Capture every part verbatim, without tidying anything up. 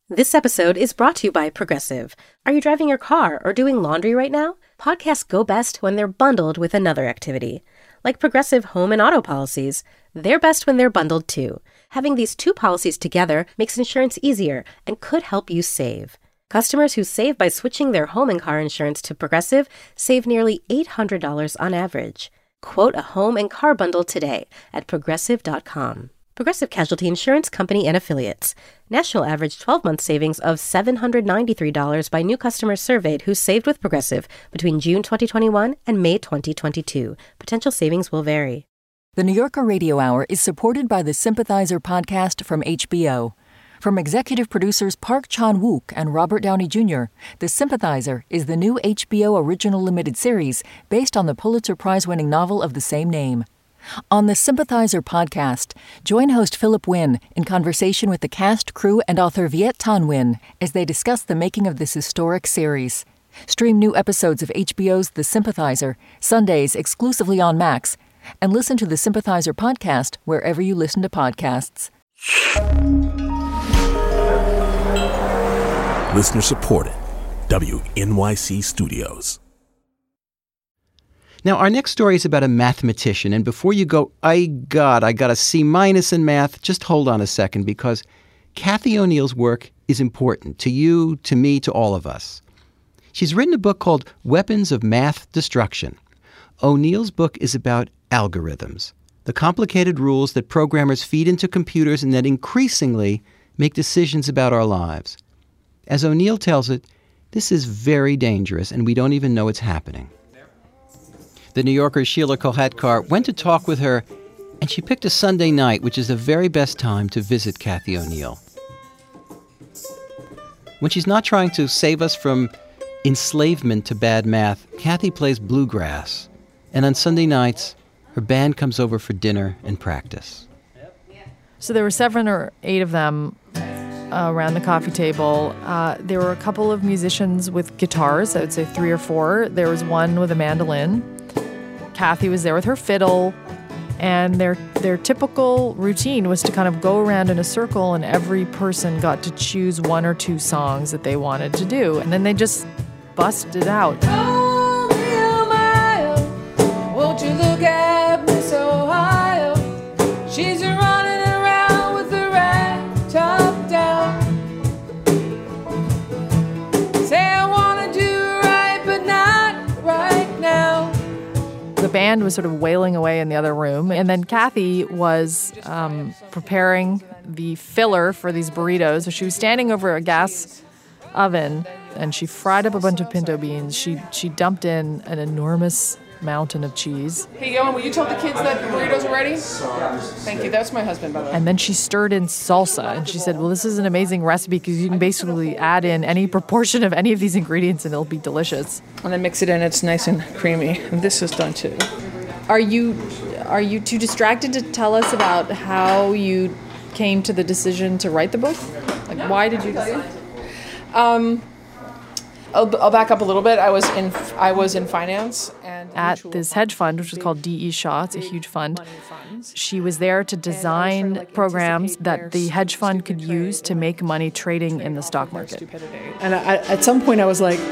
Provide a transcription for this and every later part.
This episode is brought to you by Progressive. Are you driving your car or doing laundry right now? Podcasts go best when they're bundled with another activity. Like Progressive home and auto policies, they're best when they're bundled too. Having these two policies together makes insurance easier and could help you save. Customers who save by switching their home and car insurance to Progressive save nearly eight hundred dollars on average. Quote a home and car bundle today at progressive dot com. Progressive Casualty Insurance Company and Affiliates. National average twelve-month savings of seven hundred ninety-three dollars by new customers surveyed who saved with Progressive between June twenty twenty-one and May twenty twenty-two. Potential savings will vary. The New Yorker Radio Hour is supported by the Sympathizer podcast from H B O. From executive producers Park Chan-wook and Robert Downey Junior, The Sympathizer is the new H B O original limited series based on the Pulitzer Prize-winning novel of the same name. On the Sympathizer podcast, join host Philip Wynn in conversation with the cast, crew, and author Viet Thanh Nguyen as they discuss the making of this historic series. Stream new episodes of H B O's The Sympathizer, Sundays exclusively on Max, and listen to the Sympathizer podcast wherever you listen to podcasts. Listener supported. W N Y C Studios. Now, our next story is about a mathematician, and before you go, I God, I got a C minus in math, just hold on a second, because Cathy O'Neil's work is important to you, to me, to all of us. She's written a book called Weapons of Math Destruction. O'Neil's book is about algorithms, the complicated rules that programmers feed into computers and that increasingly make decisions about our lives. As O'Neil tells it, this is very dangerous, and we don't even know it's happening. The New Yorker's Sheila Kolhatkar went to talk with her, and she picked a Sunday night, which is the very best time to visit Cathy O'Neil. When she's not trying to save us from enslavement to bad math, Cathy plays bluegrass. And on Sunday nights, her band comes over for dinner and practice. So there were seven or eight of them uh, around the coffee table. Uh, there were a couple of musicians with guitars, I would say three or four. There was one with a mandolin. Cathy was there with her fiddle, and their their typical routine was to kind of go around in a circle, and every person got to choose one or two songs that they wanted to do, and then they just busted out. Oh, Mile, won't you look at me so high? She's running around with the right top down. Say I want to do right, but not right now. The band was sort of wailing away in the other room, and then Cathy was um, preparing the filler for these burritos. So she was standing over a gas oven, and she fried up a bunch of pinto beans. She she dumped in an enormous mountain of cheese. Hey, Yohan, will you tell the kids that the burritos are ready? Thank you. That's my husband, by the way. And then she stirred in salsa, and she said, well, this is an amazing recipe because you can basically add in any proportion of any of these ingredients and it'll be delicious. And then mix it in. It's nice and creamy. And this is done too. Are you are you too distracted to tell us about how you came to the decision to write the book? Like, why did you decide? Um, I'll, I'll back up a little bit. I was in I was in finance and at this hedge fund, which was called D E. Shaw. It's a huge fund. She was there to design programs that the hedge fund could use to make money trading in the stock market. And I, at some point, I was like,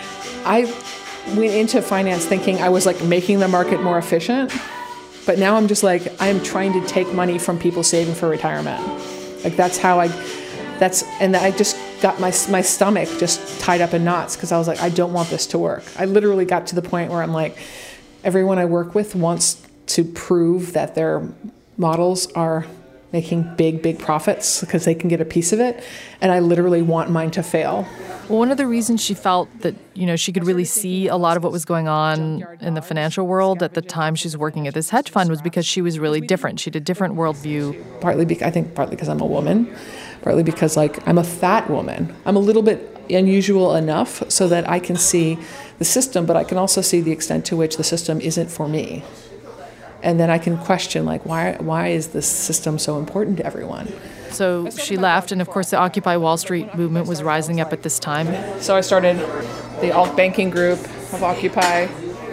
I went into finance thinking I was like making the market more efficient, but now I'm just like I am trying to take money from people saving for retirement. Like that's how I. That's and I just got my my stomach just tied up in knots because I was like, I don't want this to work. I literally got to the point where I'm like, everyone I work with wants to prove that their models are making big, big profits because they can get a piece of it, and I literally want mine to fail. Well, one of the reasons she felt that, you know, she could really see a lot of what was going on in the financial world at the time she was working at this hedge fund was because she was really different. She had a different worldview. Partly, be- I think partly because I'm a woman, partly because, like, I'm a fat woman. I'm a little bit unusual enough so that I can see the system, but I can also see the extent to which the system isn't for me. And then I can question, like, why why is this system so important to everyone? So she left, and of course the Occupy Wall Street movement was rising up at this time. So I started the alt banking group of Occupy.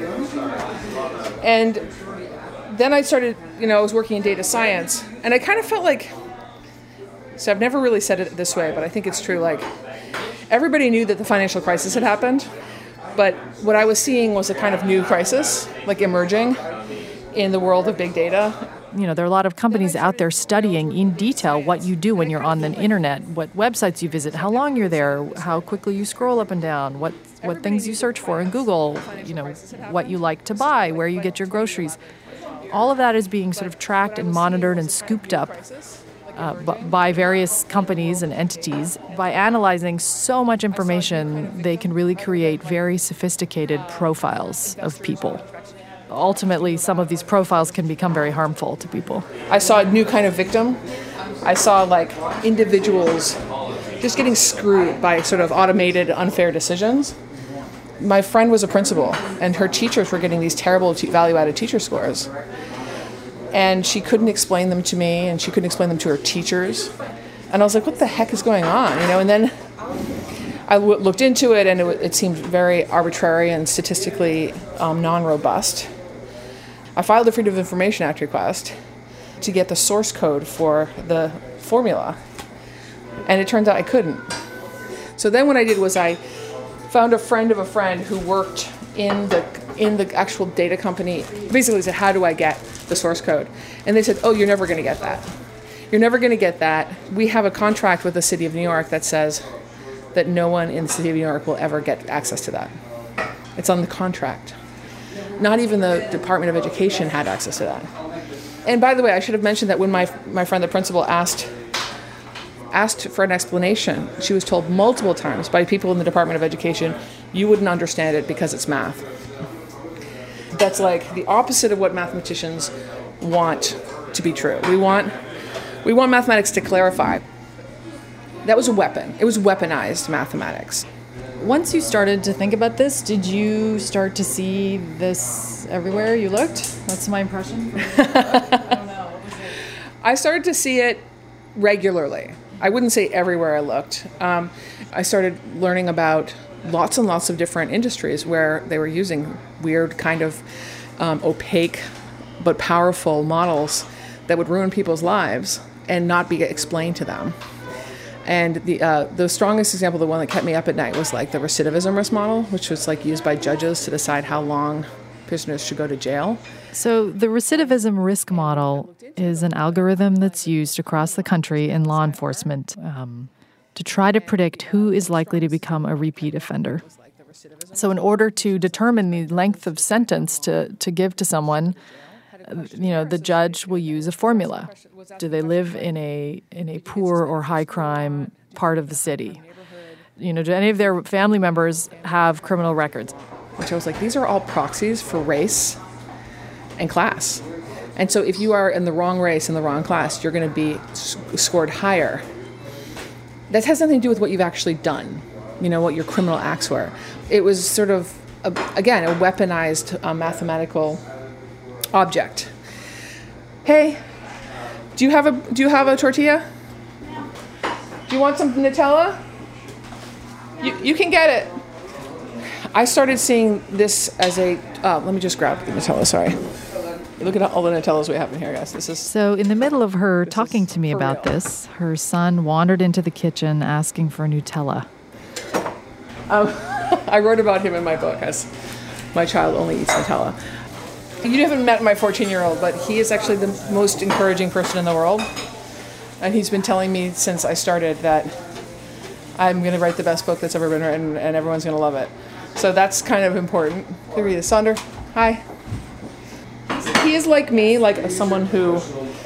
And then I started, you know, I was working in data science, and I kind of felt like So I've never really said it this way, but I think it's true. Like, everybody knew that the financial crisis had happened, but what I was seeing was a kind of new crisis, like emerging in the world of big data. You know, there are a lot of companies out there studying in detail what you do when you're on the internet, what websites you visit, how long you're there, how quickly you scroll up and down, what what things you search for in Google, you know, what you like to buy, where you get your groceries. All of that is being sort of tracked and monitored and scooped up uh, b- by various companies and entities. By analyzing so much information, they can really create very sophisticated profiles of people. Ultimately, some of these profiles can become very harmful to people. I saw a new kind of victim. I saw like individuals just getting screwed by sort of automated, unfair decisions. My friend was a principal, and her teachers were getting these terrible t- value-added teacher scores. And she couldn't explain them to me, and she couldn't explain them to her teachers. And I was like, what the heck is going on? You know, and then I w- looked into it, and it, w- it seemed very arbitrary and statistically um, non-robust. I filed a Freedom of Information Act request to get the source code for the formula, and it turns out I couldn't. So then what I did was I found a friend of a friend who worked in the in the actual data company. Basically said, how do I get the source code? And they said, oh, you're never going to get that. You're never going to get that. We have a contract with the City of New York that says that no one in the City of New York will ever get access to that. It's on the contract. Not even the Department of Education had access to that. And by the way, I should have mentioned that when my my friend, the principal, asked asked for an explanation, she was told multiple times by people in the Department of Education, you wouldn't understand it because it's math. That's like the opposite of what mathematicians want to be true. We want we want mathematics to clarify. That was a weapon. It was weaponized mathematics. Once you started to think about this, did you start to see this everywhere you looked? That's my impression. I started to see it regularly. I wouldn't say everywhere I looked. Um, I started learning about lots and lots of different industries where they were using weird kind of um, opaque but powerful models that would ruin people's lives and not be explained to them. And the uh, the strongest example, the one that kept me up at night, was like the recidivism risk model, which was like used by judges to decide how long prisoners should go to jail. So the recidivism risk model is an algorithm that's used across the country in law enforcement um, to try to predict who is likely to become a repeat offender. So in order to determine the length of sentence to, to give to someone, you know, the judge will use a formula. Do they live in a in a poor or high crime part of the city? You know, do any of their family members have criminal records? Which I was like, these are all proxies for race and class. And so if you are in the wrong race and the wrong class, you're going to be s- scored higher. That has nothing to do with what you've actually done, you know, what your criminal acts were. It was sort of, a, again, a weaponized uh, mathematical object. Hey, do you have a do you have a tortilla? Do you want some Nutella? You you can get it. I started seeing this as a. Uh, let me just grab the Nutella. Sorry. Look at all the Nutellas we have in here, guys. This is so. In the middle of her talking to me about real. this, her son wandered into the kitchen asking for Nutella. Um, I wrote about him in my book as my child only eats Nutella. You haven't met my fourteen-year-old, but he is actually the most encouraging person in the world. And he's been telling me since I started that I'm going to write the best book that's ever been written and everyone's going to love it. So that's kind of important. Here he is. Sonder, hi. He is like me, like someone who,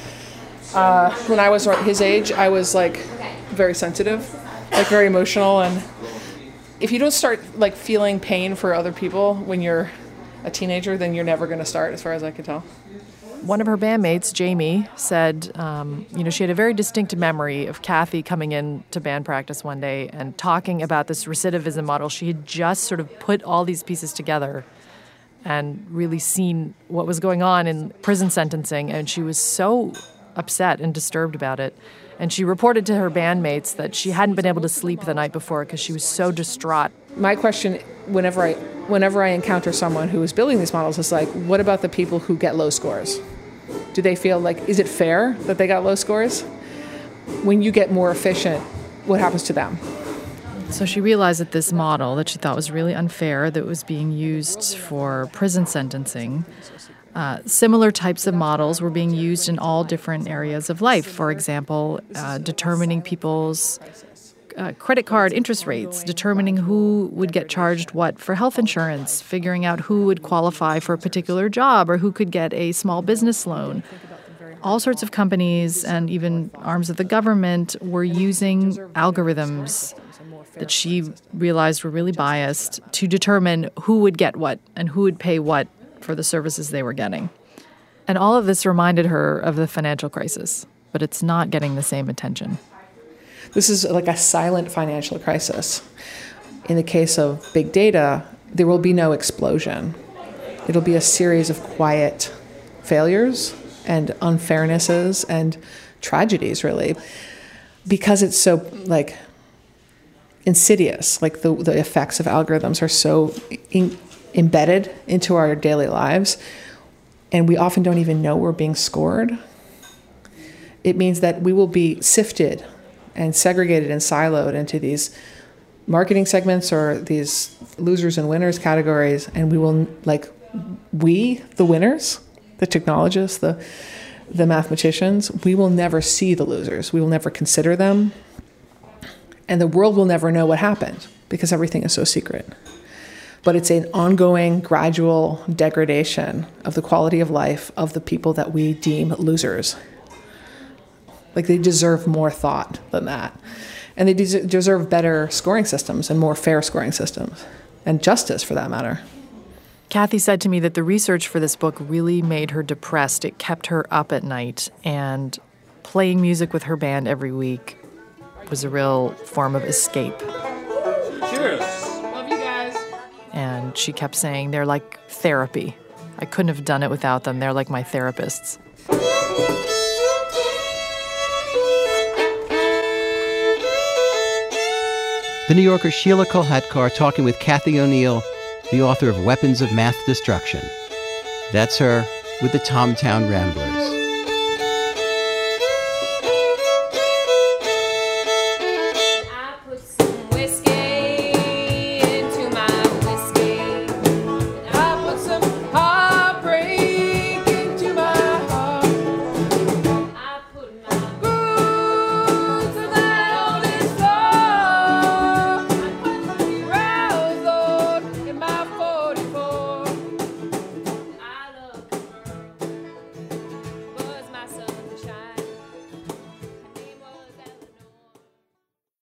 uh, when I was his age, I was like very sensitive, like very emotional. And if you don't start like feeling pain for other people when you're a teenager, then you're never going to start, as far as I can tell. One of her bandmates, Jamie, said, um, you know, she had a very distinct memory of Kathy coming in to band practice one day and talking about this recidivism model. She had just sort of put all these pieces together and really seen what was going on in prison sentencing, and she was so upset and disturbed about it. And she reported to her bandmates that she hadn't been able to sleep the night before because she was so distraught. My question, whenever I whenever I encounter someone who is building these models, is like, what about the people who get low scores? Do they feel like, is it fair that they got low scores? when you get more efficient, what happens to them? So she realized that this model that she thought was really unfair, that was being used for prison sentencing, uh, similar types of models were being used in all different areas of life. For example, uh, determining people's uh, credit card interest rates, determining who would get charged what for health insurance, figuring out who would qualify for a particular job or who could get a small business loan. All sorts of companies and even arms of the government were using algorithms that she realized were really biased to determine who would get what and who would pay what for the services they were getting. And all of this reminded her of the financial crisis, but it's not getting the same attention. This is like a silent financial crisis. In the case of big data, there will be no explosion. It'll be a series of quiet failures and unfairnesses and tragedies, really, because it's so, like, insidious. Like, the, the effects of algorithms are so in, embedded into our daily lives, and we often don't even know we're being scored. It means that we will be sifted and segregated and siloed into these marketing segments or these losers and winners categories, and we will, like, we, the winners, the technologists, the the mathematicians, we will never see the losers. We will never consider them. And the world will never know what happened because everything is so secret. But it's an ongoing, gradual degradation of the quality of life of the people that we deem losers. Like, they deserve more thought than that. And they des- deserve better scoring systems and more fair scoring systems, and justice for that matter. Kathy said to me that the research for this book really made her depressed. It kept her up at night, and playing music with her band every week was a real form of escape. Cheers. Love you guys. And she kept saying, they're like therapy. I couldn't have done it without them. They're like my therapists. The New Yorker's Sheila Kolhatkar talking with Kathy O'Neill, the author of Weapons of Math Destruction. That's her with the Tomtown Ramblers.